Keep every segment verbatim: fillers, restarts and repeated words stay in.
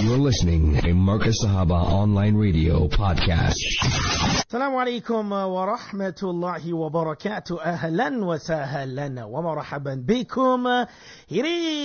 You're listening to Marcus Sahaba Online Radio Podcast. Assalamu alaikum wa rahmatullahi wa barakatuh. Ahlan wa sahlan wa marhaban bikum. It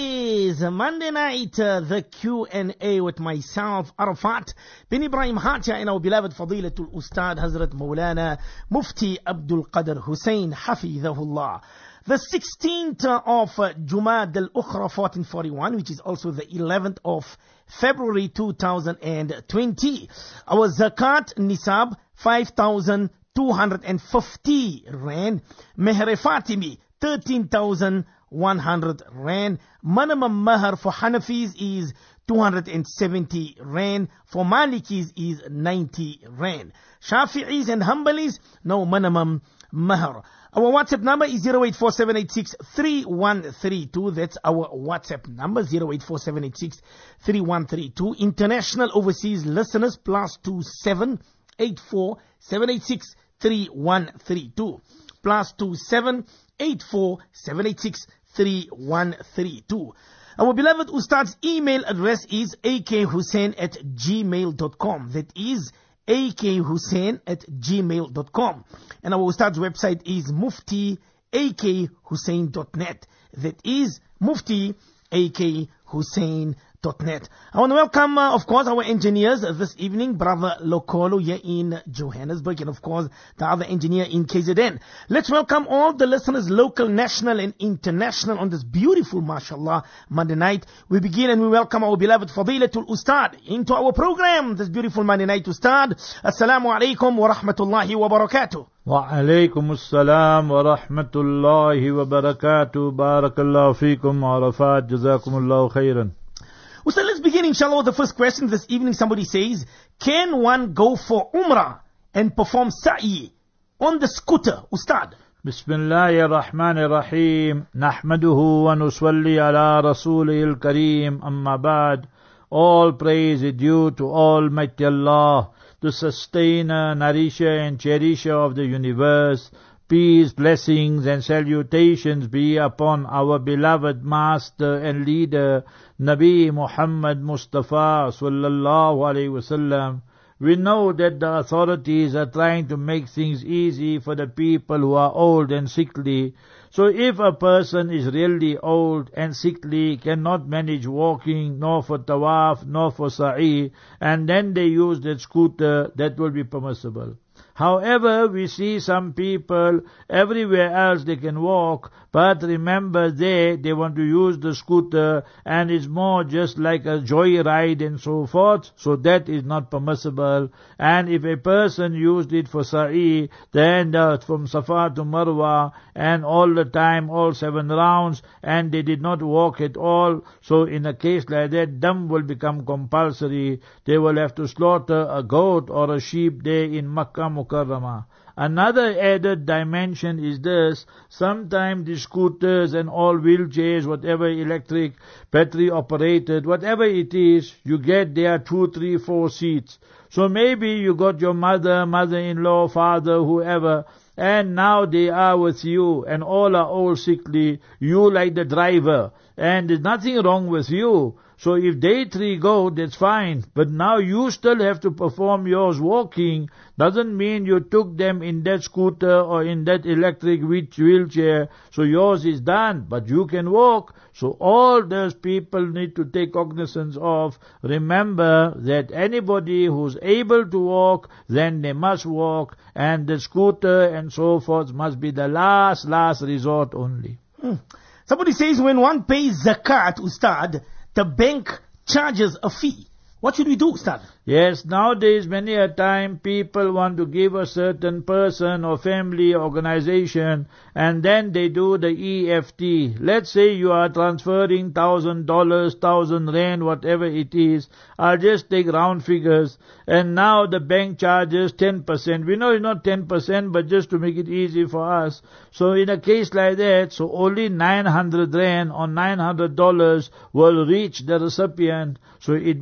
is Monday night, uh, the Q and A with myself, Arafat bin Ibrahim Hatia, and our beloved Fadilatul Ustad Hazrat Maulana Mufti Abdul Qadir Hussein Hafidhahullah. The sixteenth of Jumad al-Ukhra fourteen forty-one, which is also the eleventh of February two thousand twenty. Our Zakat Nisab, five thousand two hundred fifty Rand. Meher Fatimi, thirteen thousand one hundred Rand. Minimum Mahar for Hanafis is two hundred seventy Rand. For Malikis is ninety Rand. Shafi'is and Hanbalis, no minimum Mahar. Our WhatsApp number is zero eight four seven eight six three one three two. That's our WhatsApp number, zero eight four seven eight six three one three two. International overseas listeners, plus two seven eight four seven eight six three one three two. Plus two seven eight four seven eight six three one three two. Our beloved Ustad's email address is a k hussein at gmail dot com. That is a k hussein at gmail dot com. And our Ustad's website is mufti a k hussein dot net. That is mufti a k hussein dot net. I want to welcome, uh, of course, our engineers uh, this evening, Brother Lokolo here in Johannesburg, and of course, the other engineer in K Z N. Let's welcome all the listeners, local, national, and international, on this beautiful, mashallah, Monday night. We begin and we welcome our beloved Fadilatul Ustad into our program, this beautiful Monday night. Ustad, Assalamu alaikum wa rahmatullahi wa barakatuh. Wa alaykum assalam wa rahmatullahi wa barakatuh. Barakallahu feekum wa Arafat. Jazakumullahu khairan. So let's begin, inshallah, with the first question this evening. Somebody says, can one go for Umrah and perform Sa'i on the scooter, Ustad? Bismillahir Rahmanir Rahim. Nahmaduhu wa nusalli ala Rasulihil Kareem. Amma ba'd. All praise is due to Almighty Allah, the sustainer, nourisher and cherisher of the universe. Peace, blessings and salutations be upon our beloved master and leader, Nabi Muhammad Mustafa sallallahu alaihi wasallam. We know that the authorities are trying to make things easy for the people who are old and sickly. So if a person is really old and sickly, cannot manage walking, nor for tawaf, nor for sa'i, and then they use that scooter, that will be permissible. However, we see some people, everywhere else they can walk, but remember they, they want to use the scooter and it's more just like a joyride and so forth, so that is not permissible. And if a person used it for sa'i, then uh, from Safa to Marwa and all the time, all seven rounds, and they did not walk at all, so in a case like that, dam will become compulsory. They will have to slaughter a goat or a sheep there in Makkah Mukarramah. Another added dimension is this: sometimes the scooters and all wheelchairs, whatever electric, battery operated, whatever it is, you get there two, three, four seats. So maybe you got your mother, mother-in-law, father, whoever, and now they are with you, and all are old sickly, you like the driver, and there's nothing wrong with you. So if they three go, that's fine. But now you still have to perform yours walking. Doesn't mean you took them in that scooter or in that electric wheelchair. So yours is done, but you can walk. So all those people need to take cognizance of. Remember that anybody who's able to walk, then they must walk. And the scooter and so forth must be the last, last resort only. Hmm. Somebody says when one pays zakat, Ustad, the bank charges a fee. What should we do, Ustad? Yes, nowadays many a time people want to give a certain person or family organization and then they do the E F T. Let's say you are transferring thousand dollars, thousand rand, whatever it is. I'll just take round figures and now the bank charges ten percent. We know it's not ten percent but just to make it easy for us. So in a case like that, so only nine hundred rand or nine hundred dollars will reach the recipient. So it means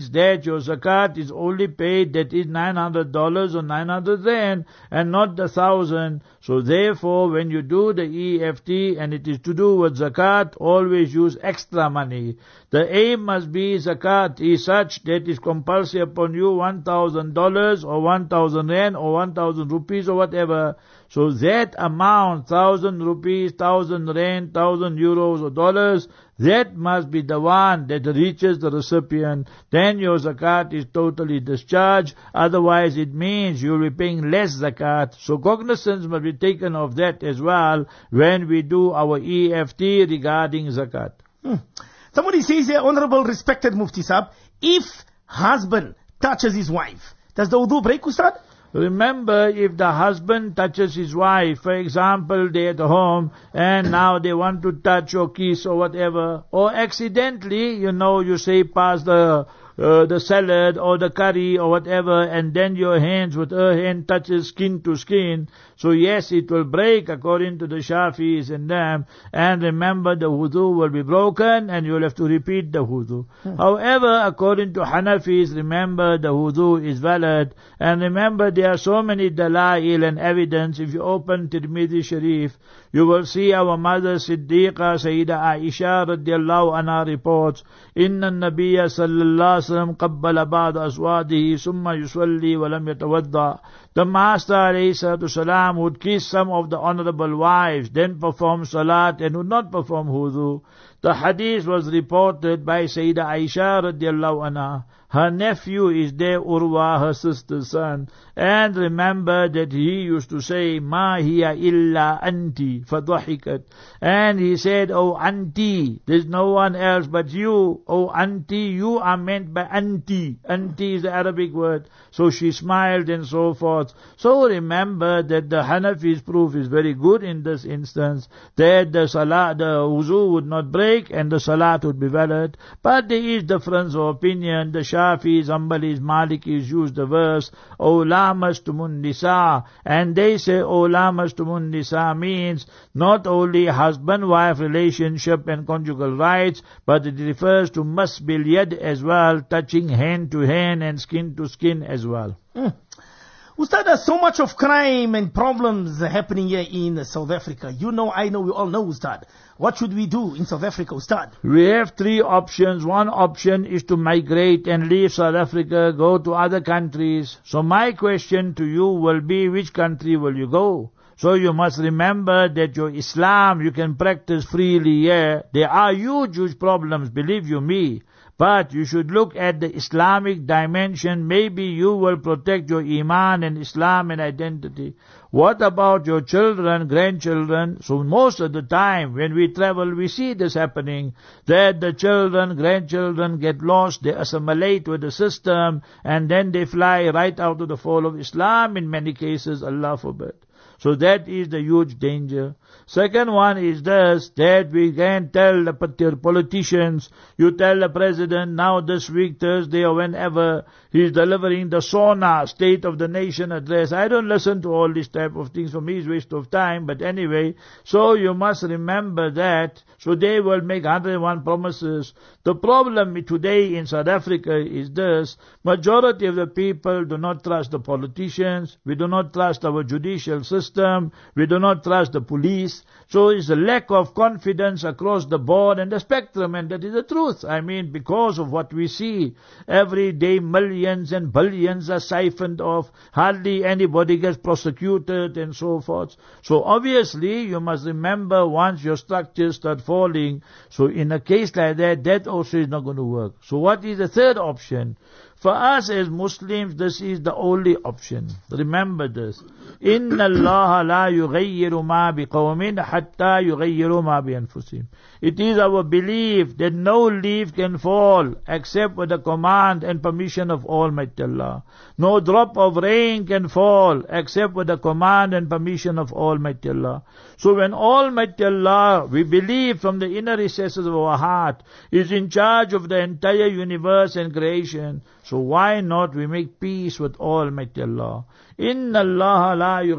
means that your zakat is only paid, that is nine hundred dollars or nine hundred rand, and not the thousand. So therefore, when you do the E F T and it is to do with zakat, always use extra money. The aim must be zakat is such that is compulsory upon you one thousand dollars or one thousand rand or one thousand rupees or whatever. So that amount, thousand rupees, thousand rand, thousand euros or dollars, that must be the one that reaches the recipient. Then your zakat is totally discharged. Otherwise it means you will be paying less zakat. So cognizance must be taken of that as well when we do our E F T regarding zakat. Hmm. Somebody says here, Honorable Respected Mufti Sahib, if husband touches his wife, does the wudu break, Ustad? Remember, if the husband touches his wife, for example, they're at home and now they want to touch or kiss or whatever, or accidentally, you know, you say pass the uh, the salad or the curry or whatever, and then your hands with her hand touches skin to skin. So yes, it will break according to the Shafis and them. And remember, the wudu will be broken and you'll have to repeat the wudu. Hmm. However, according to Hanafis, remember the wudu is valid. And remember, there are so many dalail and evidence. If you open Tirmidhi Sharif, you will see our mother Siddiqa Sayyida Aisha radiallahu anha reports, Inna Nabiya sallallahu alaihi wasallam qabbala ba'da aswadihi summa yusalli wa lam yatawadda. The Master alayhi salatu salam would kiss some of the honorable wives, then perform salat and would not perform wudu. The hadith was reported by Sayyida Aisha radiallahu anha. Her nephew is there, Urwa, her sister's son. And remember that he used to say, Ma hiya illa anti, fadhahikat. And he said, oh auntie, there's no one else but you. Oh auntie, you are meant by auntie. Auntie is the Arabic word. So she smiled and so forth. So remember that the Hanafi's proof is very good in this instance, that the salat, the wuzu would not break and the salat would be valid. But there is difference of opinion. The Shafis, Hanbalis, Malikis use the verse, O lamastumun nisa, and they say O lamastumun nisa means not only husband-wife relationship and conjugal rights, but it refers to masbil yad as well, touching hand to hand and skin to skin as well. Mm. Ustad, there's so much of crime and problems happening here in South Africa. You know, I know, we all know, Ustad. What should we do in South Africa, Ustad? We have three options. One option is to migrate and leave South Africa, go to other countries. So my question to you will be, which country will you go? So you must remember that your Islam, you can practice freely here. There are huge, huge problems, believe you me. But you should look at the Islamic dimension. Maybe you will protect your Iman and Islam and identity. What about your children, grandchildren? So most of the time when we travel, we see this happening, that the children, grandchildren get lost, they assimilate with the system, and then they fly right out of the fold of Islam in many cases, Allah forbid. So that is the huge danger. Second one is this, that we can tell the politicians, you tell the president now this week, Thursday or whenever, he's delivering the SONA, State of the Nation address. I don't listen to all these type of things. For me it's waste of time, but anyway, so you must remember that. So they will make one hundred and one promises. The problem today in South Africa is this, majority of the people do not trust the politicians, we do not trust our judicial system, we do not trust the police. So it's a lack of confidence across the board and the spectrum, and that is the truth. I mean, because of what we see, every day millions and billions are siphoned off, hardly anybody gets prosecuted and so forth. So obviously you must remember, once your structures start falling, so in a case like that, that also is not going to work. So what is the third option? For us as Muslims, this is the only option. Remember this. Inna Allah la yughayyiru ma biqawmin hatta yughayyiru ma bi anfusihim. It is our belief that no leaf can fall except with the command and permission of Almighty Allah. No drop of rain can fall except with the command and permission of Almighty Allah. So when Almighty Allah, we believe from the inner recesses of our heart, is in charge of the entire universe and creation, so why not we make peace with Almighty Allah? Inna Allah la yughayyiru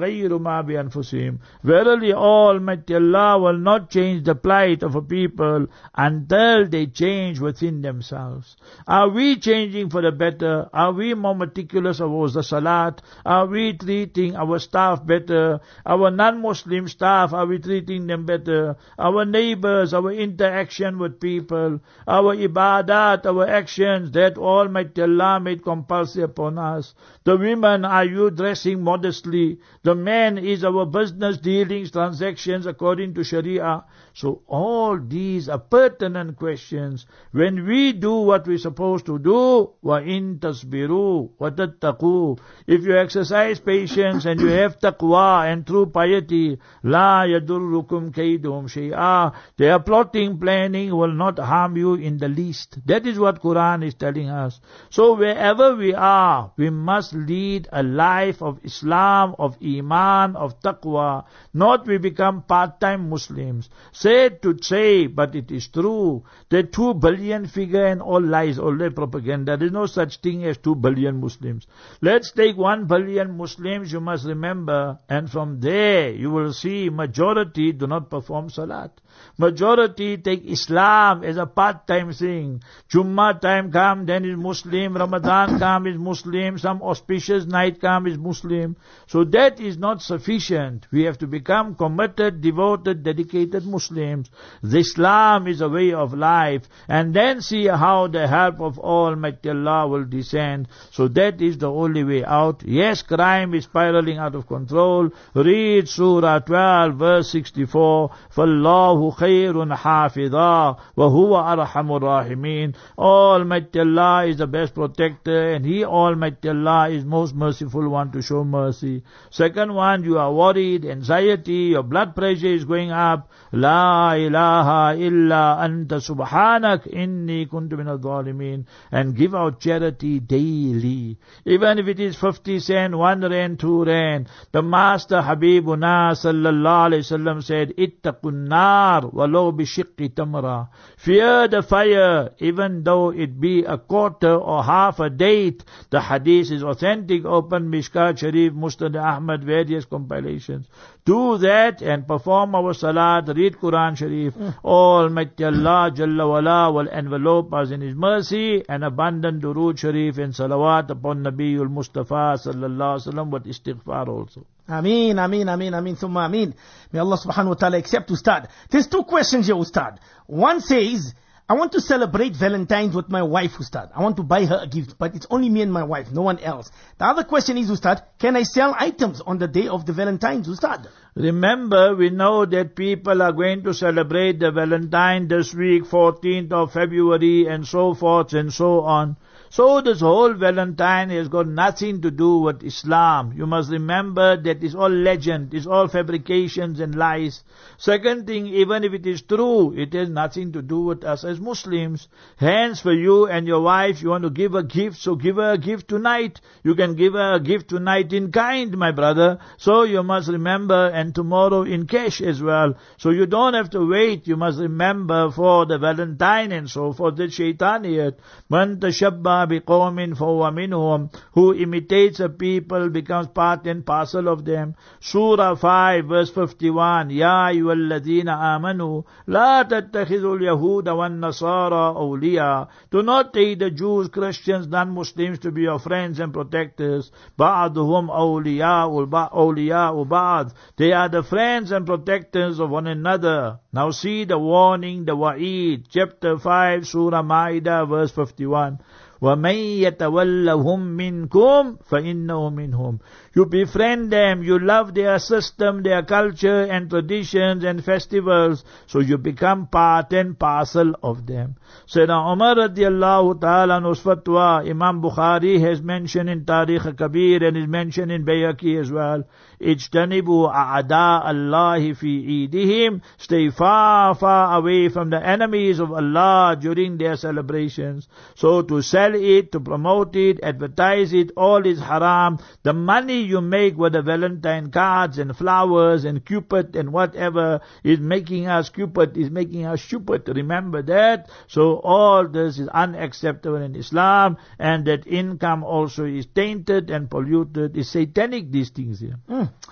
ma bi anfusihim. Verily Almighty Allah will not change the plight of a people until they change within themselves. Are we changing for the better? Are we more meticulous about the salat? Are we treating our staff better? Our non-Muslim staff, are we treating them better? Our neighbors, our interaction with people, our ibadat, our actions, that Almighty Allah made compulsory upon us. The women, are you dressing modestly? The men, is our business dealings, transactions according to Sharia? So all these are pertinent questions. When we do what we're supposed to do, وَإِن تَصْبِرُوا وَتَتَّقُوا, if you exercise patience and you have taqwa and true piety, لَا يَدُرُّكُمْ كَيْدُهُمْ شَيْئًا, their plotting, planning will not harm you in the least. That is what Quran is telling us. So wherever we are, we must lead a life of Islam, of Iman, of taqwa. Not we become part-time Muslims. Said to say, but it is true, the two billion figure and all lies, all the propaganda. There is no such thing as two billion Muslims. Let's take one billion Muslims, you must remember, and from there you will see majority do not perform salat. Majority take Islam as a part-time thing. Jummah time come, then is Muslim. Ramadan come, is Muslim. Some auspicious night come, is Muslim. So that is not sufficient. We have to become committed, devoted, dedicated Muslims. The Islam is a way of life. And then see how the help of Almighty Allah will descend. So that is the only way out. Yes, crime is spiraling out of control. Read Surah twelve, verse sixty-four. فَاللَّهُ خَيْرٌ حَافِظًا وَهُوَ أَرْحَمُ الرَّاحِمِينَ. Almighty Allah is the best protector, and He, Almighty Allah, is most merciful one to show mercy. Second one, you are worried, anxiety, your blood pressure is going up. La ilaha illa anta subhanak inni kuntu min al-zalimin. And give out charity daily. Even if it is fifty cent, one rand, two rand. The Master Habibuna sallallahu alayhi wa sallam said, ittaqun nar walau bishiqqi tamra. Fear the fire, even though it be a quarter or half a date. The hadith is authentic, open Mishkat Sharif, Musnad Ahmad, various compilations. Do that and perform our salat, read Quran Sharif. Mm. Almighty Allah Jalla wala will envelope us in His mercy, and abundant durood Sharif and salawat upon Nabiul Mustafa sallallahu alaihi wasallam with istighfar also. Ameen, Ameen, Ameen, Ameen, Thumma Ameen. May Allah subhanahu wa ta'ala accept Ustad. There's two questions here, Ustad. One says, I want to celebrate Valentine's with my wife, Ustad. I want to buy her a gift, but it's only me and my wife, no one else. The other question is, Ustad, can I sell items on the day of the Valentine's, Ustad? Remember, we know that people are going to celebrate the Valentine this week, fourteenth of February, and so forth and so on. So this whole Valentine has got nothing to do with Islam. You must remember that it's all legend, it's all fabrications and lies. Second thing, even if it is true, it has nothing to do with us as Muslims. Hence, for you and your wife, you want to give a gift, so give her a gift tonight. You can give her a gift tonight in kind, my brother. So you must remember, and tomorrow in cash as well. So you don't have to wait. You must remember for the Valentine and so forth, the shaitaniyat. Man tashabba biqawmin fahuwa minhum. Who imitates a people becomes part and parcel of them. Surah five, verse fifty-one. Ya ayyuhalladhina amanu la tattakhidhul yahuda wan nasara awliya. Do not take the Jews, Christians, non-Muslims to be your friends and protectors. Ba'duhum awliya'u awliya'u ba'd. They are the friends and protectors of one another. Now see the warning, the wa'id. Chapter five, Surah Ma'idah, verse fifty-one. وَمَن يَتَوَلَّهُم مِّنكُمْ فَإِنَّهُ مِنْهُمْ. You befriend them, you love their system, their culture and traditions and festivals, so you become part and parcel of them. Sayyidina Umar radiallahu ta'ala anhu's fatwa, Imam Bukhari has mentioned in Tarikh Kabir and is mentioned in Bayhaqi as well. Ijtanibu a'ada Allahi fi idihim. Stay far, far away from the enemies of Allah during their celebrations. So to sell it, to promote it, advertise it, all is haram. The money you make with the Valentine cards and flowers and Cupid and whatever is making us Cupid, is making us stupid. Remember that. So all this is unacceptable in Islam, and that income also is tainted and polluted. It's satanic, these things here. Mm.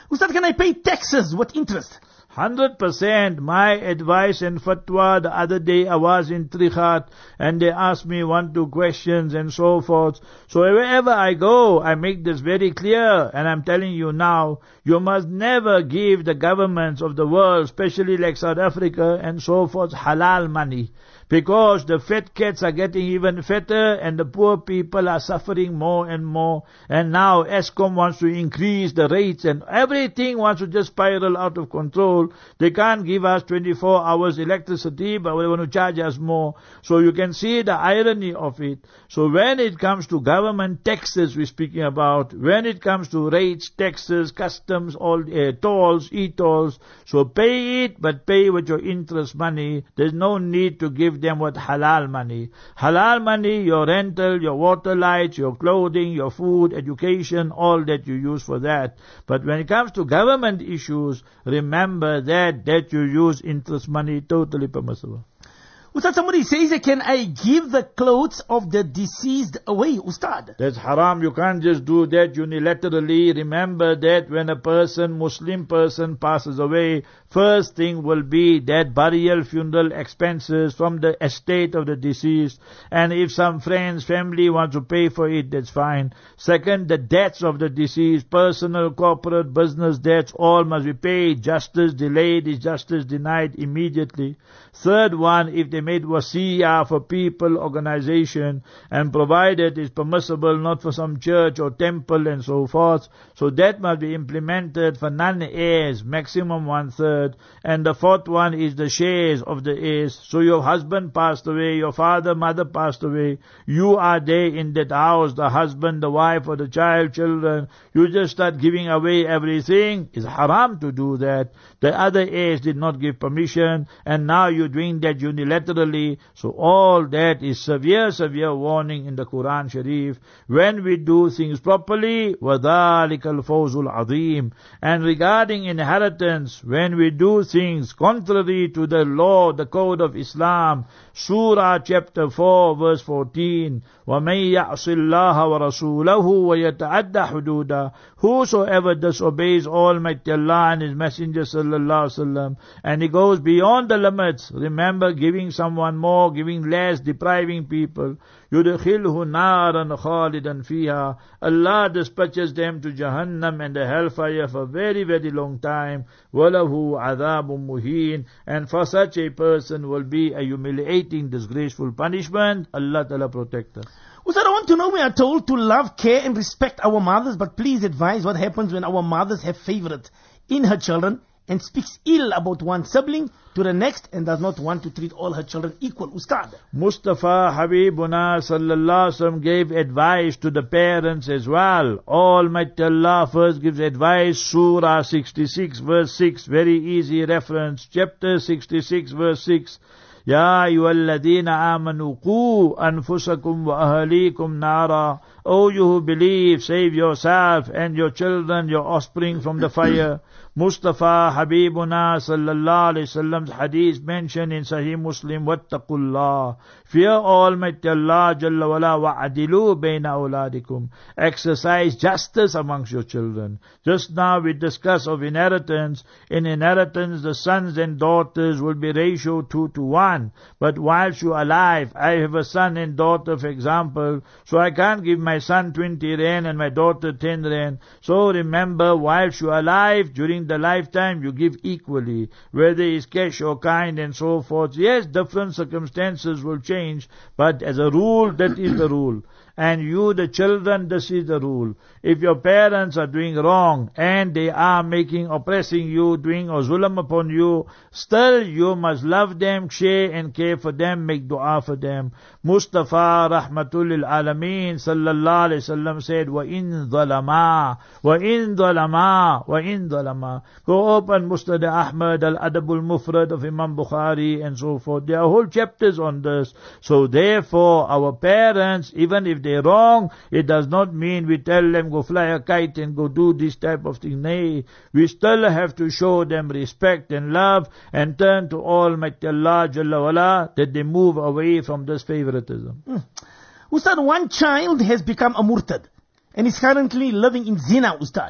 Ustad, can I pay taxes with interest? Hundred percent. My advice and fatwa the other day, I was in Trichat and they asked me one, two questions and so forth. So wherever I go, I make this very clear, and I'm telling you now, you must never give the governments of the world, especially like South Africa and so forth, halal money. Because the fat cats are getting even fatter and the poor people are suffering more and more. And now Eskom wants to increase the rates and everything wants to just spiral out of control. They can't give us twenty-four hours electricity, but they want to charge us more. So you can see the irony of it. So when it comes to government taxes we're speaking about, when it comes to rates, taxes, customs, all uh, tolls, e-tolls, so pay it, but pay with your interest money. There's no need to give them with halal money. Halal money, your rental, your water lights, your clothing, your food, education, all that you use for that. But when it comes to government issues, remember that, that you use interest money, totally permissible. Ustad, somebody says, can I give the clothes of the deceased away, Ustad? That's haram. You can't just do that unilaterally. Remember that when a person, Muslim person, passes away, first thing will be that burial, funeral expenses from the estate of the deceased. And if some friends, family want to pay for it, that's fine. Second, the debts of the deceased, personal, corporate, business debts, all must be paid. Justice delayed is justice denied immediately. Third one, if they made wasiyah for people, organization, and provided is permissible, not for some church or temple and so forth. So that must be implemented for non-heirs, maximum one-third. And the fourth one is the shares of the heirs. So your husband passed away, your father, mother passed away, you are there in that house, the husband, the wife, or the child, children, you just start giving away everything. It's haram to do that. The other heirs did not give permission, and now you're doing that unilaterally. So all that is severe, severe warning in the Quran Sharif. When we do things properly, وَذَلِكَ الْفَوْزُ الْعَظِيمُ. And regarding inheritance, when we do things contrary to the law, the code of Islam, Surah chapter four, verse fourteen, وَمَن يَعْصِ اللَّهَ وَرَسُولَهُ وَيَتَعَدَّ حُدُودًا. Whosoever disobeys Almighty Allah and His Messenger sallallahu alaihi wasallam, and he goes beyond the limits, remember, giving someone more, giving less, depriving people, يُدْخِلْهُ نَارًا خَالِدًا فِيهَا. Allah dispatches them to Jahannam and the hellfire for a very, very long time. وَلَهُ عَذَابٌ مُهِينٌ. And for such a person will be a humiliating, disgraceful punishment. Allah Ta'ala protect us. Ustad, I want to know, we are told to love, care and respect our mothers, but please advise what happens when our mothers have favorites in her children and speaks ill about one sibling to the next and does not want to treat all her children equal. Ustad, Mustafa Habibuna sallallahu alaihi wasallam gave advice to the parents as well. Almighty Allah first gives advice, Surah sixty-six verse six, very easy reference, chapter sixty-six verse six. Ya ayyuhalladhina amanu qu anfusakum wa ahlikum nara. O you who believe, save yourself and your children, your offspring from the fire. Mustafa Habibuna sallallahu alayhi wasallam's hadith mentioned in Sahih Muslim, wattaqullah. Fear Almighty Allah Jalla wala wa'adilu bayna awladikum. Exercise justice amongst your children. Just now we discussed of inheritance. In inheritance, the sons and daughters will be ratio two to one. But whilst you're alive, I have a son and daughter, for example, so I can't give my son twenty rand and my daughter ten rand. So remember, whilst you're alive, during the lifetime, you give equally, whether it's cash or kind and so forth. Yes, different circumstances will change, but as a rule, that is the rule. And you, the children, this is the rule. If your parents are doing wrong and they are making, oppressing you, doing a zulm upon you, still you must love them, share and care for them, make dua for them. Mustafa Rahmatul lil Alameen sallallahu alayhi wasallam said, وَإِن ظَلَمَا وَإِن ظَلَمَا وَإِن ظَلَمَا. Go open Musnad Ahmad, Al-Adabul Mufrad of Imam Bukhari and so forth. There are whole chapters on this. So therefore, our parents, even if they're wrong, it does not mean we tell them go fly a kite and go do this type of thing. Nay, we still have to show them respect and love and turn to Almighty Allah Jalla wala, that they move away from this favoritism. Hmm. Ustad, one child has become a murtad and is currently living in zina, Ustad.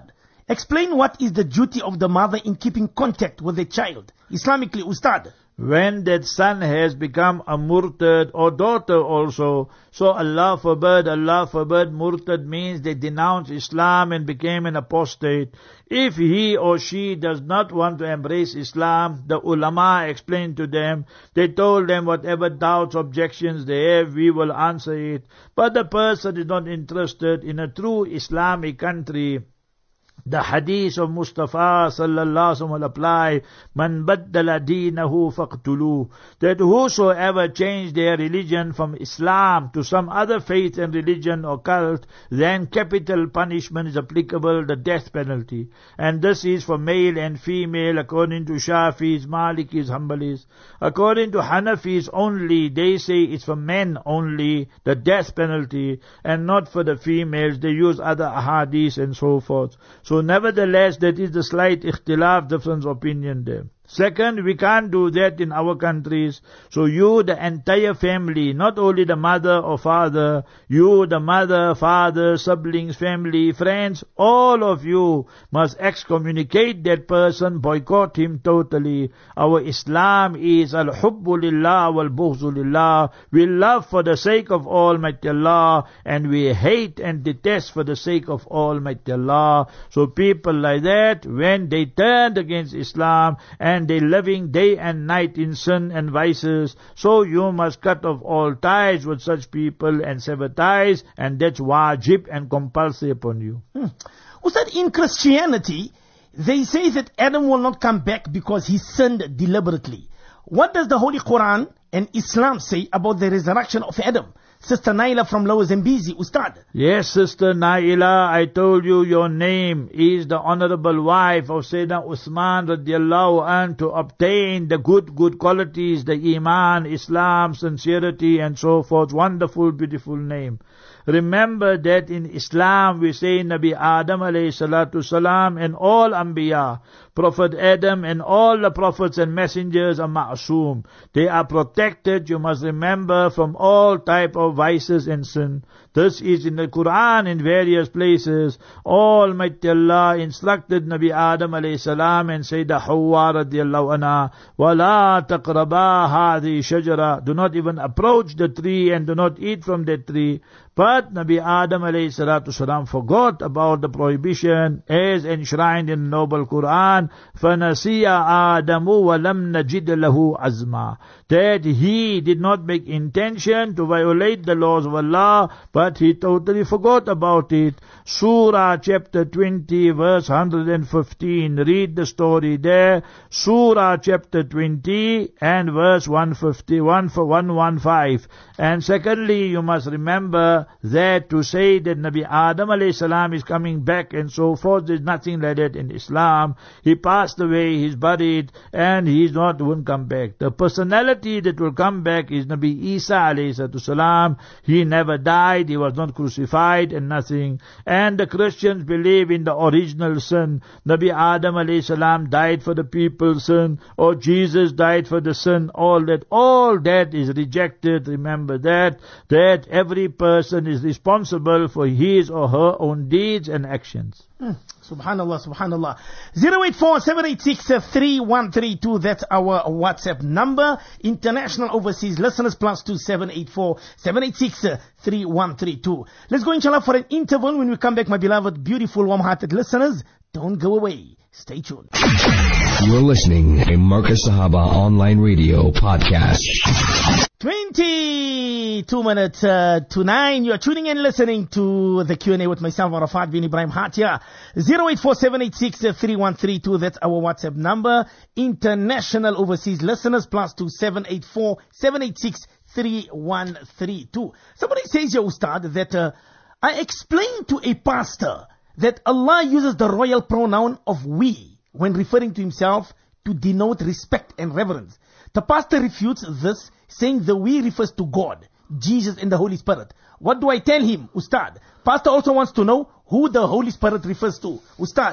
Explain what is the duty of the mother in keeping contact with the child, Islamically, Ustad. When that son has become a murtad or daughter also, so Allah forbid, Allah forbid, murtad means they denounced Islam and became an apostate. If he or she does not want to embrace Islam, the ulama explained to them, they told them whatever doubts, objections they have, we will answer it. But the person is not interested in a true Islamic country. The hadith of Mustafa sallallahu alaihi wasallam will apply, man baddala deenahu faqtulu, that whosoever changed their religion from Islam to some other faith and religion or cult, then capital punishment is applicable, the death penalty. And this is for male and female according to Shafis, Malikis, Hanbalis. According to Hanafis only, they say it's for men only, the death penalty, and not for the females. They use other ahadith and so forth. So nevertheless, that is the slight ikhtilaf, difference opinion there. Second, we can't do that in our countries. So you, the entire family, not only the mother or father, you, the mother, father, siblings, family, friends, all of you must excommunicate that person, boycott him totally. Our Islam is al-hubbu lillah wal-bughzu lillah. We love for the sake of Almighty Allah, and we hate and detest for the sake of Almighty Allah. So people like that, when they turned against Islam and and they living day and night in sin and vices, so you must cut off all ties with such people and sever ties, and that's wajib and compulsory upon you. Hmm. Ustad, in Christianity, they say that Adam will not come back because he sinned deliberately. What does the Holy Quran and Islam say about the resurrection of Adam? Sister Naila from Lower Zambezi, Ustad. Yes, Sister Naila, I told you your name is the honorable wife of Sayyidina Uthman radiallahu anh, to obtain the good, good qualities, the Iman, Islam, sincerity and so forth. Wonderful, beautiful name. Remember that in Islam we say Nabi Adam alayhi salatu salam and all Anbiya, Prophet Adam and all the prophets and messengers are ma'asum. They are protected, you must remember, from all type of vices and sin. This is in the Quran in various places. Almighty Allah instructed Nabi Adam alayhi salam and Sayyidah Hawwa radiallahu anha, وَلَا تَقْرَبَا هَذِي شَجَرَةً, do not even approach the tree and do not eat from the tree. But Nabi Adam alayhi salatu salam forgot about the prohibition as enshrined in the noble Quran, فَنَسِيَ آدَمُ وَلَمْ نَجِدْ لَهُ عَزْمًا, that he did not make intention to violate the laws of Allah, but he totally forgot about it. Surah chapter twenty verse one hundred fifteen, read the story there. Surah chapter twenty and verse one fifty-one for one fifteen. And secondly, you must remember that to say that Nabi Adam alayhi salam is coming back and so forth, there's nothing like that in Islam. He passed away, he's buried, and he's not won't come back. The personality that will come back is Nabi Isa alayhi salam. He never died, he was not crucified and nothing. And the Christians believe in the original sin. Nabi Adam alayhi salam died for the people's sin, or Jesus died for the sin. All that, all that is rejected. Remember that, that every person is responsible for his or her own deeds and actions. Hmm. Subhanallah, subhanallah. zero eight four seven eight six three one three two, that's our WhatsApp number. International overseas listeners plus two seven eight four seven eight six three one three two. Let's go inshallah for an interval. When we come back, my beloved, beautiful, warm-hearted listeners, don't go away. Stay tuned. You're listening to Marcus Sahaba Online Radio Podcast. twenty-two minutes uh, to nine. You are tuning in, listening to the Q and A with myself, Arafat bin Ibrahim Hatia. zero eight four seven eight six three one three two. That's our WhatsApp number. International overseas listeners plus two seven eight four seven eight six three one three two. Somebody says, Ya Ustad, that uh, I explained to a pastor that Allah uses the royal pronoun of we when referring to himself to denote respect and reverence. The pastor refutes this, saying the we refers to God, Jesus and the Holy Spirit. What do I tell him, Ustad? Pastor also wants to know who the Holy Spirit refers to, Ustad.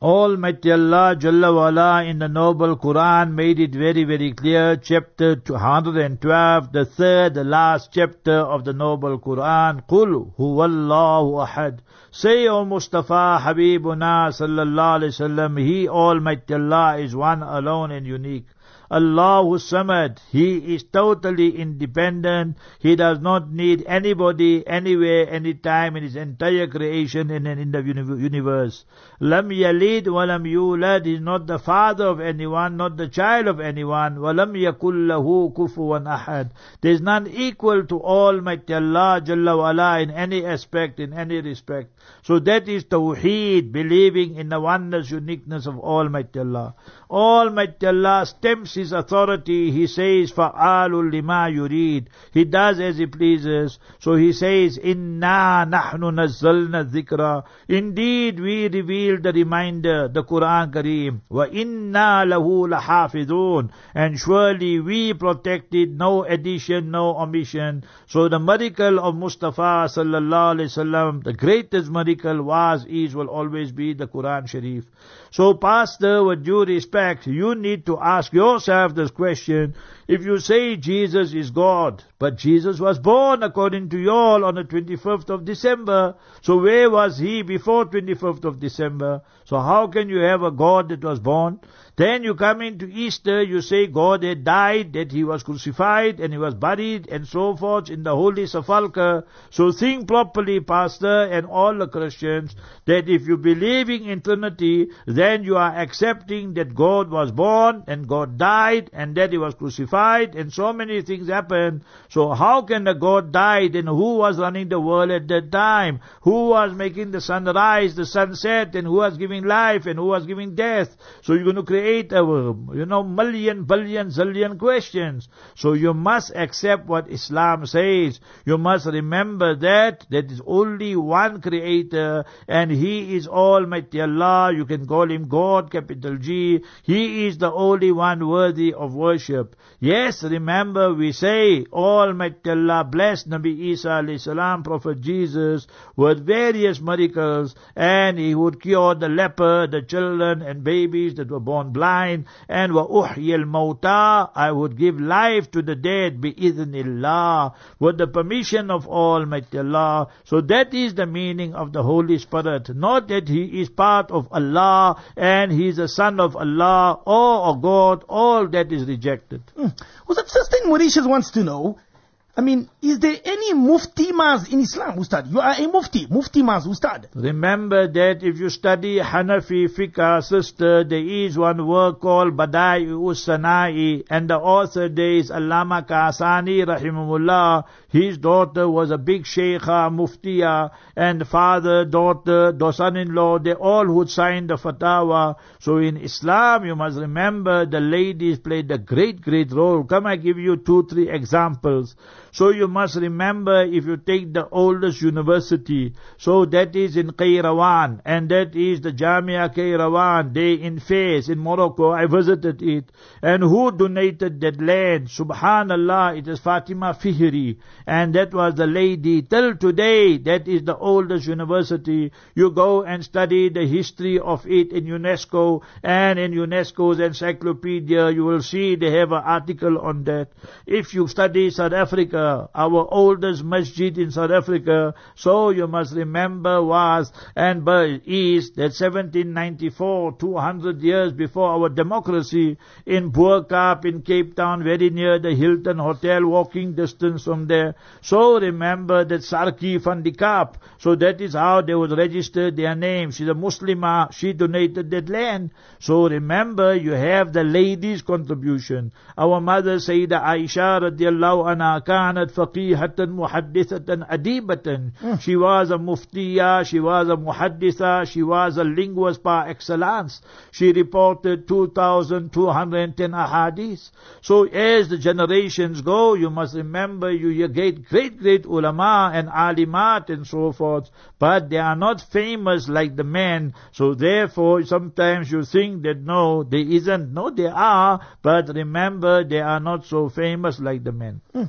Almighty Allah Jalla wa'ala in the noble Quran made it very very clear, chapter two hundred twelve, the third, the last chapter of the noble Quran, Qul huwallahu ahad. Say, O Mustafa Habibuna sallallahu alayhi wasallam, He Almighty Allah is one alone and unique. Allahu Samad, He is totally independent. He does not need anybody, anywhere, anytime in His entire creation and in the universe. Lam yalid wa lam yulad, He is not the father of anyone, not the child of anyone. Wa lam yakul lahu kufuwan ahad. There is none equal to Almighty Allah Jalla wa Ala in any aspect, in any respect. So that is Tawheed, believing in the oneness, uniqueness of Almighty Allah. Almighty Allah stamps His authority. He says, فَعَالٌ لِمَا يُرِيد. He does as He pleases. So He says, إِنَّا نَحْنُ نَزَّلْنَا الذِّكْرَ. Indeed, we revealed the reminder, the Quran Kareem. وَإِنَّا لَهُ لَحَافِظُونَ. And surely we protected, no addition, no omission. So the miracle of Mustafa sallallahu alayhi wasallam, the greatest miracle was, is, will always be the Quran Sharif. So Pastor, with due respect, you need to ask yourself this question. If you say Jesus is God, but Jesus was born according to you all on the twenty-fifth of December, so where was He before twenty-fifth of December? So how can you have a God that was born? Then you come into Easter, you say God had died, that He was crucified and He was buried and so forth in the Holy Sepulchre. So think properly, Pastor, and all the Christians, that if you're believing in Trinity, then you are accepting that God was born and God died and that He was crucified and so many things happened. So how can the God died, and who was running the world at that time? Who was making the sun rise, the sun set, and who was giving life and who was giving death? So you're going to create a, you know, million, billion, zillion questions. So you must accept what Islam says. You must remember that there is only one Creator, and He is Almighty Allah. You can call Him God, capital G. He is the only one worthy of worship. Yes, remember we say Almighty Allah blessed Nabi Isa alayhi salam, Prophet Jesus, with various miracles, and He would cure the leper, the children and babies that were born blind, and وَأُحْيِي الْمَوْتَى, I would give life to the dead, بِإِذْنِ with the permission of Almighty Allah. So that is the meaning of the Holy Spirit, not that He is part of Allah and He is a son of Allah or a God. All that is rejected. Hmm. Well, the first thing Mauritius wants to know, I mean, is there any Mufti Maz in Islam, Ustad? You are a Mufti, Mufti Maz, Ustad. Remember that if you study Hanafi Fiqh, sister, there is one work called Badai-us-Sana'i, and the author there is Allama Kasani, rahimahullah. His daughter was a big Sheikha, Muftiya, and father, daughter, the son-in-law, they all would sign the fatwa. So in Islam, you must remember the ladies played a great, great role. Come, I give you two, three examples. So you must remember, if you take the oldest university, so that is in Qayrawan, and that is the Jamia Qayrawan, they in Fez, in Morocco. I visited it. And who donated that land? Subhanallah, it is Fatima Fihri, and that was the lady. Till today, that is the oldest university. You go and study the history of it in UNESCO, and in UNESCO's encyclopedia, you will see they have an article on that. If you study South Africa, our oldest masjid in South Africa, so you must remember was and is that seventeen ninety-four, two hundred years before our democracy, in Boerkaap in Cape Town, very near the Hilton Hotel, walking distance from there. So remember that Sarki van die Kaap. So that is how they would register their name. She's a Muslimah. She donated that land. So remember, you have the ladies' contribution. Our mother Sayyidah Aisha radiallahu anha كانت فقيهة محدثة أديبة. She was a muftiya, she was a muhadditha, she was a linguist par excellence. She reported two thousand two hundred ten ahadith. So as the generations go, you must remember you, you get great, great ulama and alimat and so forth, but they are not famous like the men. So therefore, sometimes you think that no, there isn't. No, they are, but remember, they are not so famous like the men. Hmm.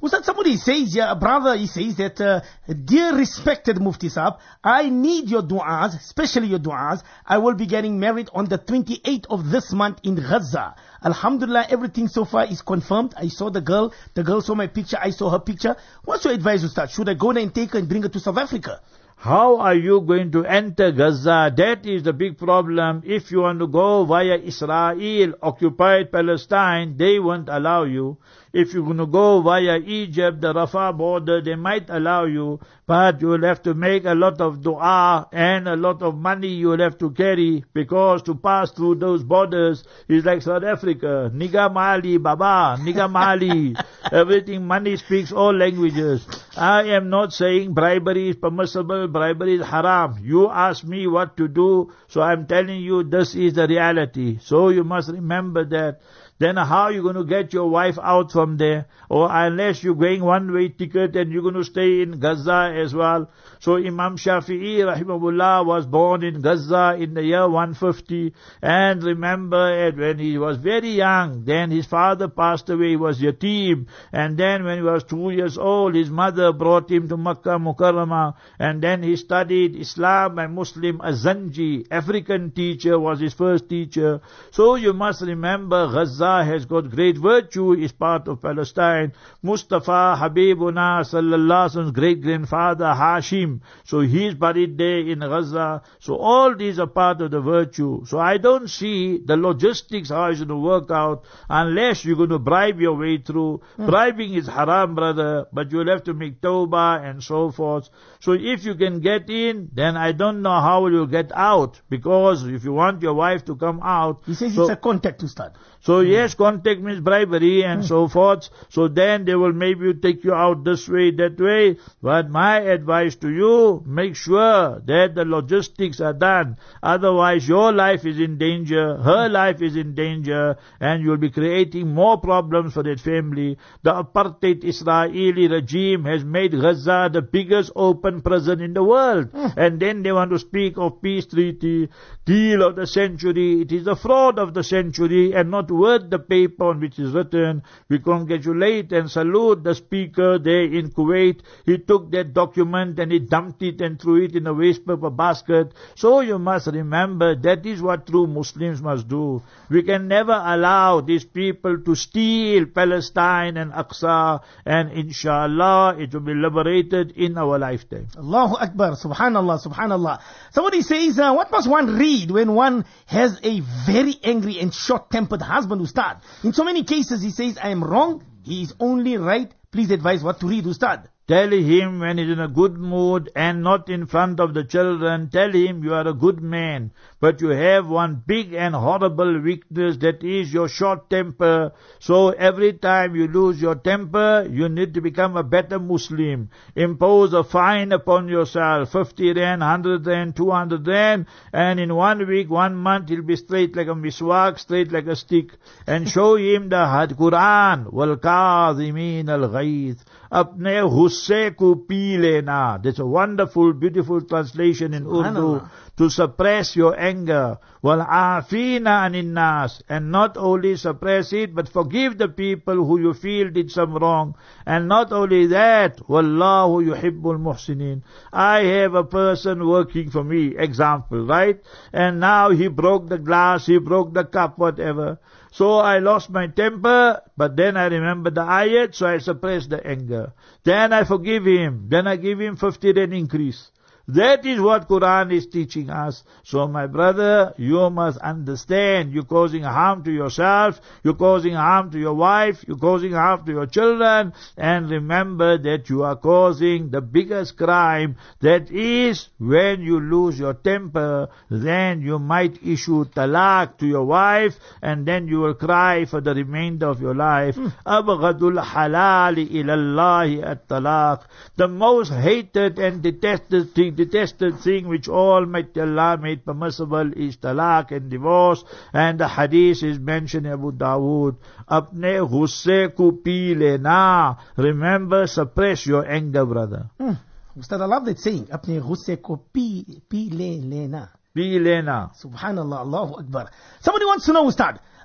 Ustad, somebody says, yeah, a brother, he says that, uh, dear respected Mufti Saab, I need your du'as, especially your du'as. I will be getting married on the twenty-eighth of this month in Gaza. Alhamdulillah, everything so far is confirmed. I saw the girl, the girl saw my picture, I saw her picture. What's your advice, Ustad? Should I go there and take her and bring her to South Africa? How are you going to enter Gaza? That is the big problem. If you want to go via Israel, occupied Palestine, they won't allow you. If you're going to go via Egypt, the Rafah border, they might allow you, but you will have to make a lot of dua and a lot of money you will have to carry, because to pass through those borders is like South Africa. Niga Mali, Baba, Niga Mali. Everything, money speaks all languages. I am not saying bribery is permissible, bribery is haram. You ask me what to do, so I'm telling you this is the reality. So you must remember that. Then how are you going to get your wife out from there? Or unless you're going one-way ticket and you're going to stay in Gaza as well. So Imam Shafi'i rahimahullah was born in Gaza in the year one fifty. And remember, when he was very young, then his father passed away, he was yatim. And then when he was two years old, his mother brought him to Makkah Mukarramah. And then he studied Islam and Muslim. Azanji, African teacher, was his first teacher. So you must remember, Gaza has got great virtue, is part of Palestine. Mustafa Habibuna sallallahu alaihi wasallam's great-grandfather Hashim, so he's buried there in Gaza. So all these are part of the virtue. So I don't see the logistics how it's going to work out unless you're going to bribe your way through. Hmm. Bribing is haram, brother, but you'll have to make tawbah and so forth. So if you can get in, then I don't know how you'll get out, because if you want your wife to come out... He says so, it's a contact to start. So mm. yes, contact means bribery and mm. so forth. So then they will maybe take you out this way, that way. But my advice to you, make sure that the logistics are done. Otherwise your life is in danger, her life is in danger, and you'll be creating more problems for that family. The apartheid Israeli regime has made Gaza the biggest open prison in the world. Mm. And then they want to speak of peace treaty, deal of the century. It is a fraud of the century and not worth the paper on which is written. We congratulate and salute the speaker there in Kuwait. He took that document and he dumped it and threw it in a waste paper basket. So you must remember, that is what true Muslims must do. We can never allow these people to steal Palestine and Aqsa, and inshallah it will be liberated in our lifetime. Allahu Akbar, subhanallah, subhanallah. Somebody says, uh, what must one read when one has a very angry and short-tempered husband, Ustad? In so many cases he says, I am wrong, he is only right. Please advise what to read, Ustad. Tell him when he's in a good mood and not in front of the children. Tell him you are a good man, but you have one big and horrible weakness, that is your short temper. So every time you lose your temper, you need to become a better Muslim. Impose a fine upon yourself, fifty rand, one hundred rand, two hundred rand, and in one week, one month, he'll be straight like a miswak, straight like a stick. And show him the Quran, wal kazimin al ghayth. Apne husse ko pee lena. That's a wonderful, beautiful translation in Urdu. To suppress your anger. Wal afina anin nas. And not only suppress it, but forgive the people who you feel did some wrong. And not only that, wallahu yuhibbul muhsinin. I have a person working for me, example, right? And now he broke the glass, he broke the cup, whatever. So I lost my temper, but then I remembered the ayat, so I suppressed the anger. Then I forgive him. Then I give him fifty rand increase. That is what Quran is teaching us. So my brother, you must understand, you're causing harm to yourself, you're causing harm to your wife, you're causing harm to your children, and remember that you are causing the biggest crime, that is when you lose your temper, then you might issue talaq to your wife, and then you will cry for the remainder of your life. Abghadul halali ilallahi at-talaq. The most hated and detested thing detested thing which Almighty Allah made permissible is talaq and divorce, and the hadith is mentioned in Abu Dawood. Apne ghusse ko pee lena. Remember, suppress your anger, brother. Hmm. Ustad, I love that saying. Apne ghusse ko pee pee lena. Pee lena. Subhanallah, Allahu Akbar. Somebody wants to know, Ustad,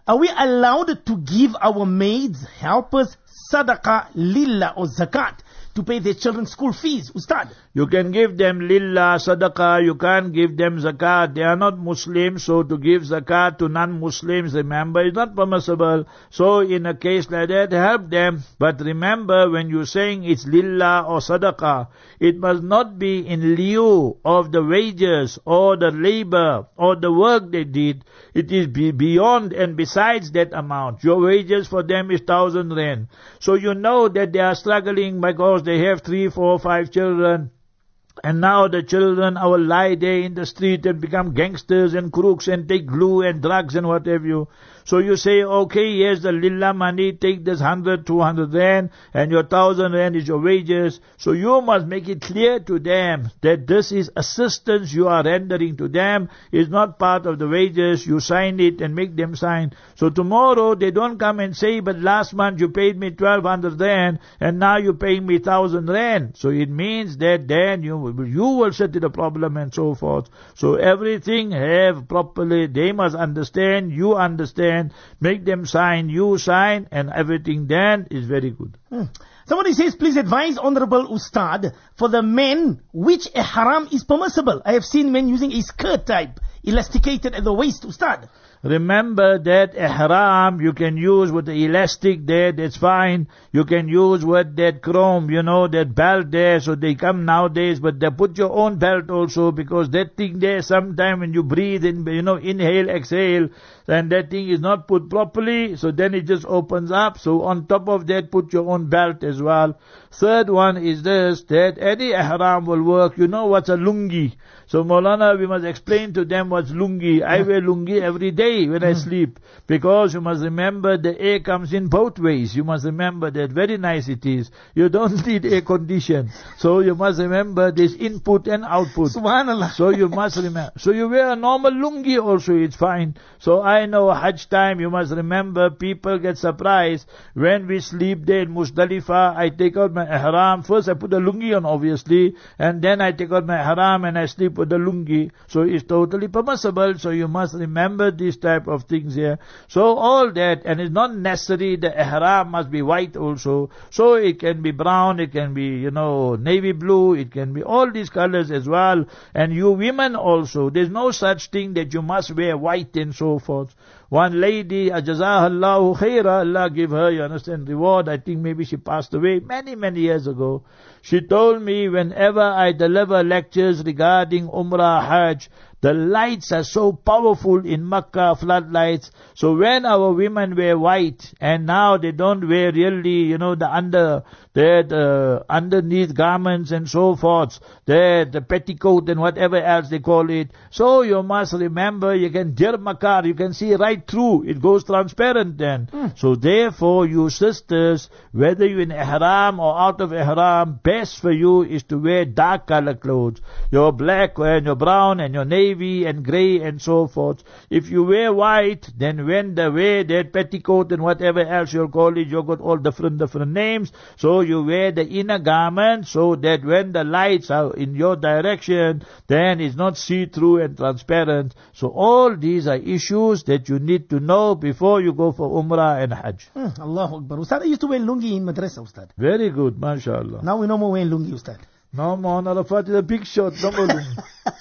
Are we allowed to give our maids, helpers, sadaqah, lillah or zakat to pay their children's school fees, Ustad? You can give them lillah, sadaqah, you can't give them zakat. They are not Muslims, so to give zakat to non-Muslims, remember, is not permissible. So in a case like that, help them. But remember, when you're saying it's lillah or sadaqah, it must not be in lieu of the wages or the labor or the work they did. It is be beyond and besides that amount. Your wages for them is thousand rand. So you know that they are struggling because they have three, four, five children. And now the children will lie there in the street and become gangsters and crooks and take glue and drugs and what have you. So you say, okay, here's the lillah money, take this hundred, two hundred rand, and your thousand rand is your wages. So you must make it clear to them that this is assistance you are rendering to them, is not part of the wages. You sign it and make them sign. So tomorrow they don't come and say, but last month you paid me twelve hundred rand, and now you're paying me thousand rand. So it means that then you you will settle the problem and so forth. So everything have properly, they must understand, you understand, make them sign, you sign, and everything then is very good. Hmm. Somebody says, please advise Honorable Ustad, for the men, which ihram is permissible? I have seen men using a skirt type, elasticated at the waist, Ustad. Remember that ihram you can use with the elastic there, that's fine. You can use with that chrome, you know, that belt there, so they come nowadays, but they put your own belt also, because that thing there, sometime when you breathe in, you know, inhale, exhale, and that thing is not put properly, so then it just opens up. So on top of that, put your own belt as well. Third one is this, that any ihram will work. You know what's a lungi? So Maulana, we must explain to them what's lungi. I wear lungi every day when I sleep, because you must remember the air comes in both ways. You must remember that. Very nice it is. You don't need air condition. So you must remember this input and output. Subhanallah. So you must remember. So you wear a normal lungi also, it's fine. So I know Hajj time, you must remember, people get surprised when we sleep there in Muzdalifah. I take out my ihram. First I put the lungi on, obviously, and then I take out my ihram and I sleep with the lungi. So it's totally permissible. So you must remember these type of things here. So all that, and it's not necessary the ihram must be white also. So it can be brown, it can be, you know, navy blue, it can be all these colors as well. And you women also, there's no such thing that you must wear white and so forth. One lady, Jazahallahu khaira, Allah give her, you understand, reward. I think maybe she passed away many, many years ago. She told me, whenever I deliver lectures regarding Umrah, Hajj, the lights are so powerful in Makkah, floodlights. So when our women wear white, and now they don't wear really, you know, the under, that uh, underneath garments and so forth, the, the petticoat and whatever else they call it. So you must remember, you can dir makar, you can see right through. It goes transparent then. Mm. So therefore, you sisters, whether you're in ihram or out of ihram, best for you is to wear dark color clothes. Your black and your brown and your navy and grey and so forth. If you wear white, then when they wear that petticoat and whatever else you'll call it, you've got all different, different names. So you wear the inner garment so that when the lights are in your direction, then it's not see-through and transparent. So all these are issues that you need to know before you go for Umrah and Hajj. Hmm, Allahu Akbar. Ustad, I used to wear lungi in madrasa, Ustad. Very good, mashallah. Now we no more wearing lungi, Ustad. No more, Arafat is a big shot. No more lungi.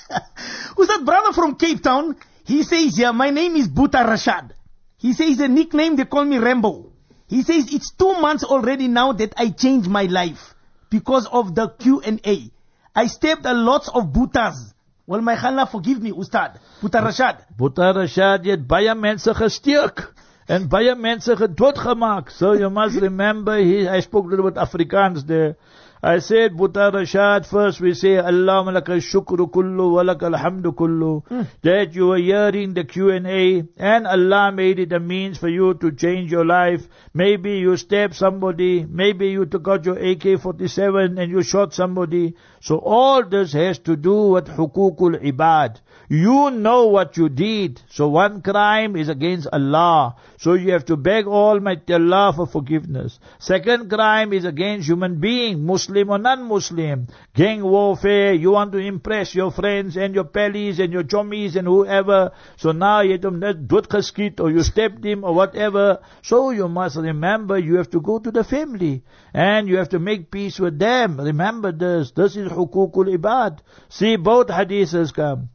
Ustad, brother from Cape Town, he says here, my name is Buta Rashad. He says the nickname, they call me Rambo. He says it's two months already now that I changed my life because of the Q and A. I stabbed a lot of Butas. Well, my Khallah, forgive me, Ustad. Buta Rashad. Buta Rashad, het baie mense gesteek. En baie mense gedoodgemaak. So you must remember, he, I spoke a little bit Afrikaans there. I said, Buta Rashad, first we say, Allahumma laka shukru kullu wa laka alhamdu kullu. Mm. That you were hearing the Q and A, and Allah made it a means for you to change your life. Maybe you stabbed somebody, maybe you took out your A K forty-seven and you shot somebody. So all this has to do with hukukul ibad. You know what you did. So one crime is against Allah. So you have to beg Almighty Allah for forgiveness. Second crime is against human being, Muslim Muslim or non-Muslim. Gang warfare, you want to impress your friends and your pellies and your chommies and whoever. So now you have to doodgeskiet or you stepped him or whatever. So you must remember you have to go to the family and you have to make peace with them. Remember this. This is hukukul ibad. See, both hadiths come.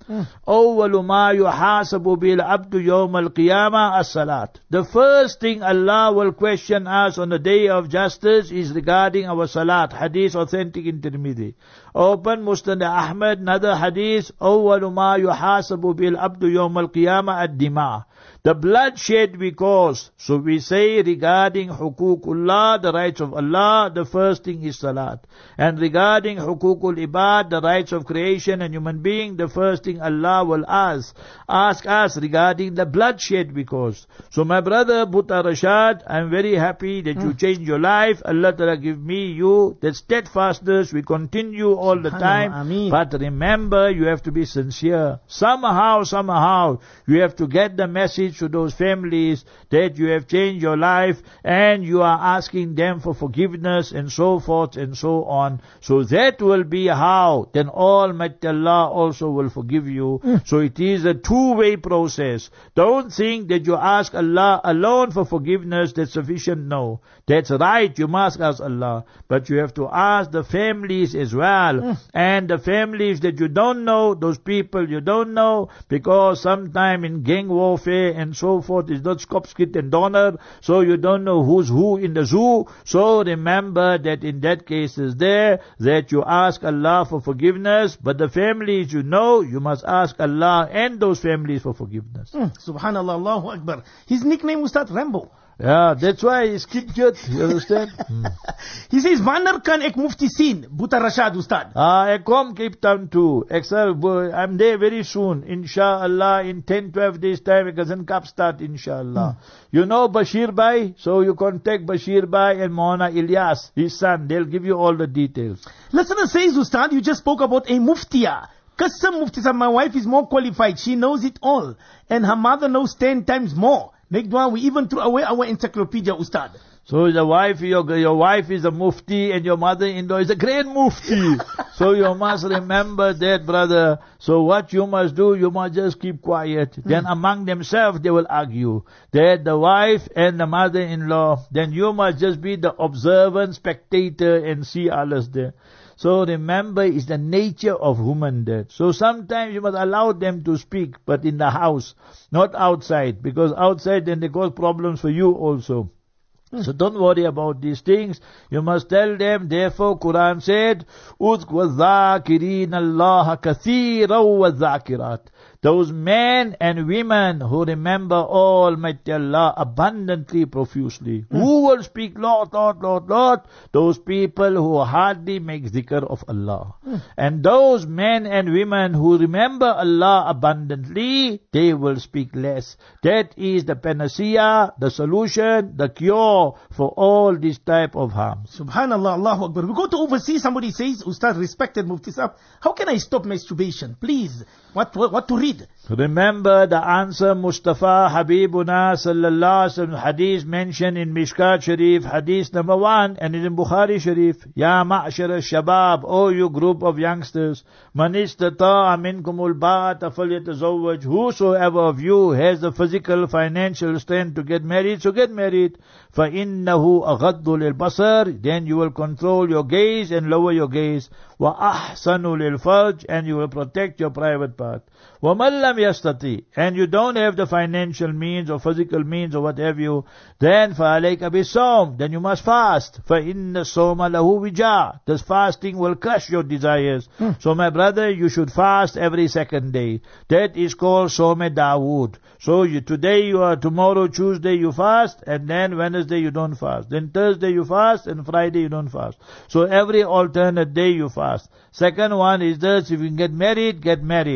أول ما يحاسب بالعبد يوم القيامة الصلاة. The first thing Allah will question us on the day of justice is regarding our salat. Hadith authentic in Tirmidhi. Open Musnad Ahmad, another hadith. أول ما يحاسب بالعبد يوم القيامة الدماء. The bloodshed we cause. So we say regarding hukukullah, the rights of Allah, the first thing is salat. And regarding hukukul ibad, the rights of creation and human being, the first thing Allah will ask. Ask us regarding the bloodshed we cause. So my brother Butta Rashad, I'm very happy that you changed your life. Allah Ta'ala give me, you, that steadfastness we continue all the time. Ameen. But remember, you have to be sincere. Somehow, somehow, you have to get the message to those families that you have changed your life and you are asking them for forgiveness and so forth and so on. So that will be how then Almighty Allah also will forgive you. Mm. So it is a two-way process. Don't think that you ask Allah alone for forgiveness, that's sufficient. No. That's right, you must ask Allah. But you have to ask the families as well. Mm. And the families that you don't know, those people you don't know, because sometime in gang warfare and so forth is not Skopskit and Donner, so you don't know who's who in the zoo. So remember that in that case is there, that you ask Allah for forgiveness, but the families you know, you must ask Allah and those families for forgiveness. Mm, Subhanallah, Allahu Akbar. His nickname was that Rambo. Yeah, that's why he's keep good, you understand? mm. He says, wanneer kan ek mufti sien? Butta Rashad, Ustad. Ah, I come Cape Town too. Excel, I'm there very soon. Inshallah, in ten, twelve days time, I can Kapstad, inshallah. Hmm. You know Bashir Bhai? So you contact Bashir Bhai and Mohana Ilyas, his son. They'll give you all the details. Listener says, Ustad, you just spoke about a muftiya. Qasam Mufti said, my wife is more qualified. She knows it all. And her mother knows ten times more. Make dua, we even threw away our encyclopedia, Ustad. So the wife, your, your wife is a mufti and your mother-in-law is a great mufti. So you must remember that, brother. So what you must do, you must just keep quiet. Mm. Then among themselves they will argue. That the wife and the mother-in-law, then you must just be the observant spectator and see others there. So remember, it's the nature of human death. So sometimes you must allow them to speak, but in the house, not outside. Because outside then they cause problems for you also. Hmm. So don't worry about these things. You must tell them, therefore Quran said, Udk وَالذَّاكِرِينَ اللَّهَ كَثِيرًا وَالذَّاكِرَاتِ. Those men and women who remember Almighty Allah abundantly, profusely. Mm. Who will speak Lord, Lord, Lord, Lord? Those people who hardly make zikr of Allah. Mm. And those men and women who remember Allah abundantly, they will speak less. That is the panacea, the solution, the cure for all this type of harm. Subhanallah, Allahu Akbar. We go to overseas, somebody says, Ustad, respected Mufti Sahib, how can I stop masturbation? Please, what, what, what to read? Remember the answer, Mustafa Habibuna sallallahu alaihi wasallam, hadith mentioned in Mishkat Sharif, hadith number one, and in Bukhari Sharif. Ya ma'ashara shabab, O you group of youngsters, man istata'a minkumul ba'ata falyatazawwaj. Whosoever of you has the physical, financial strength to get married, so get married. فَإِنَّهُ أَغَضُّ لِلْبَصَرِ. Then you will control your gaze and lower your gaze. وَأَحْسَنُ لِلْفَرْجِ. And you will protect your private part. وَمَنْ لَمْ يَسْتَطِعْ. And you don't have the financial means or physical means or what have you, then فَعَلَيْكَ بِالصَّوْمِ. Then you must fast. فَإِنَّ الصَّوْمَ لَهُ وِجَاء. This fasting will crush your desires. Hmm. So my brother, you should fast every second day. That is called Some Dawood. So you, today you are, tomorrow Tuesday you fast, and then Wednesday you don't fast. Then Thursday you fast, and Friday you don't fast. So every alternate day you fast. Second one is this, if you can get married, get married.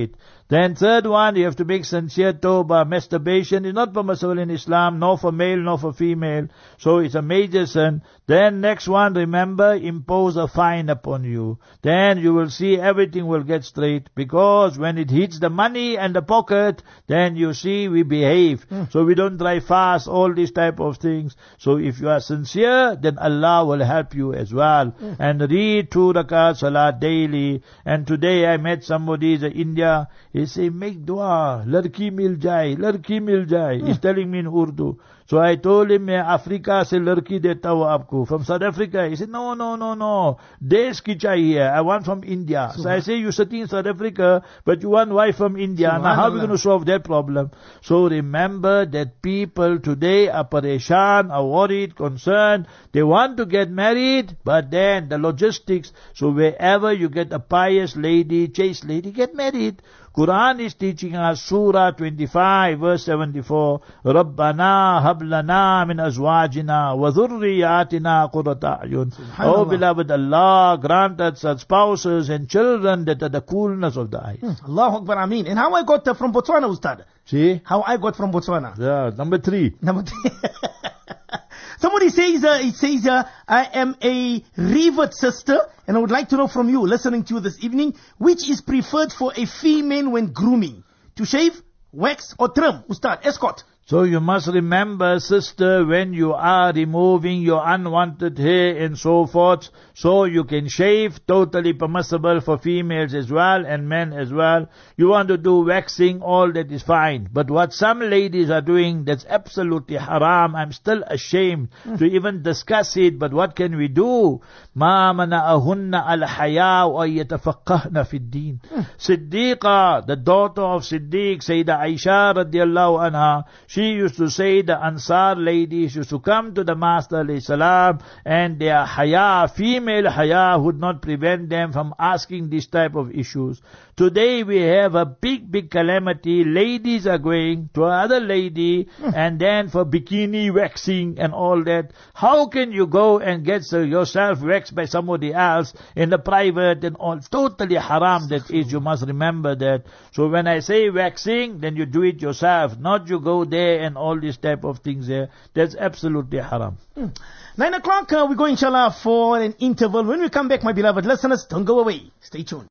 Then third one, you have to make sincere tawbah. Masturbation is not permissible in Islam, nor for male, nor for female. So it's a major sin. Then next one, remember, impose a fine upon you. Then you will see everything will get straight. Because when it hits the money and the pocket, then you see we behave. Mm. So we don't drive fast, all these type of things. So if you are sincere, then Allah will help you as well. Mm. And read two rakat salat daily. And today I met somebody in India. He say, make dua, larki mil jai, larki mil jai. Mm. He's telling me in Urdu. So I told him, मैं Africa से लड़की देता हूँ आपको. From South Africa. He said, no, no, no, no. देश की चाहिए. I want from India. So I say, you sitting in South Africa, but you want wife from India. Now how are we going to solve that problem? So remember that people today are pareshan, are worried, concerned. They want to get married, but then the logistics. So wherever you get a pious lady, chaste lady, get married. Quran is teaching us, Surah twenty-five, verse seventy-four, Rabbana hablana min azwajina wa dhurriyatina qurrata a'yun. Oh beloved Allah, grant us such spouses and children that are the coolness of the eyes. Hmm. Allahu Akbar, Ameen. And how I got uh, from Botswana, Ustad? See? How I got from Botswana? Yeah, number three. Number three. Somebody says, uh, it says, uh, I am a revert sister, and I would like to know from you, listening to you this evening, which is preferred for a female when grooming? To shave, wax, or trim? Ustad, escort. So you must remember, sister, when you are removing your unwanted hair and so forth, so you can shave, totally permissible for females as well and men as well. You want to do waxing, all that is fine. But what some ladies are doing, that's absolutely haram. I'm still ashamed mm. to even discuss it, but what can we do? مَا مَنَأَهُنَّ الْحَيَاءُ وَيَتَفَقَّهْنَ فِي الدِّينِ Siddiqa, the daughter of Siddiq, Sayyidah Aisha radiallahu anha, she used to say the Ansar ladies used to come to the Master alayhi salam, and their haya, female haya, would not prevent them from asking this type of issues. Today we have a big, big calamity. Ladies are going to another lady and then for bikini waxing and all that. How can you go and get yourself waxed by somebody else in the private and all? Totally haram that is. You must remember that. So when I say waxing, then you do it yourself, not you go there and all these type of things there. That's absolutely haram. Mm. Nine o'clock, uh, we go inshallah for an interval. When we come back, my beloved listeners, don't go away. Stay tuned.